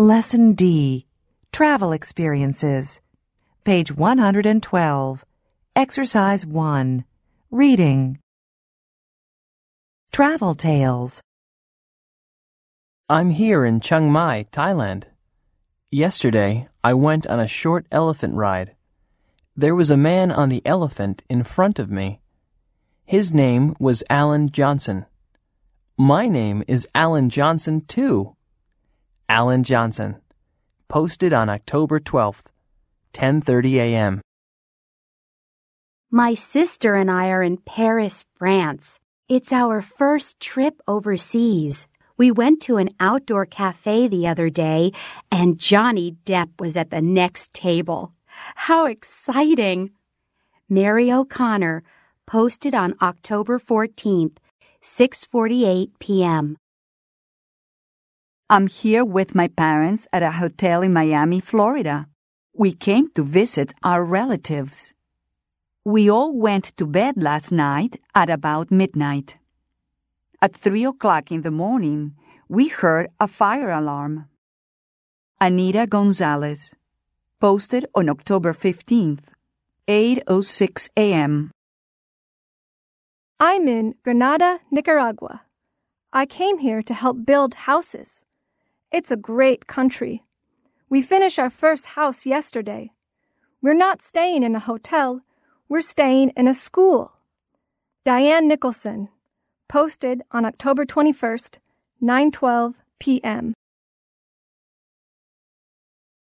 Lesson D. Travel Experiences. Page 112. Exercise 1. Reading. Travel Tales. I'm here in Chiang Mai, Thailand. Yesterday, I went on a short elephant ride. There was a man on the elephant in front of me. His name was Alan Johnson. My name is Alan Johnson, too. Alan Johnson. Posted on October 12th, 10:30 a.m. My sister and I are in Paris, France. It's our first trip overseas. We went to an outdoor cafe the other day, and Johnny Depp was at the next table. How exciting! Mary O'Connor, posted on October 14th, 6:48 p.m. I'm here with my parents at a hotel in Miami, Florida. We came to visit our relatives. We all went to bed last night at about midnight. At 3 o'clock in the morning, we heard a fire alarm. Anita Gonzalez, posted on October 15th, 8:06 a.m. I'm in Granada, Nicaragua. I came here to help build houses. It's a great country. We finished our first house yesterday. We're not staying in a hotel. We're staying in a school. Diane Nicholson, posted on October 21st, 9:12 p.m.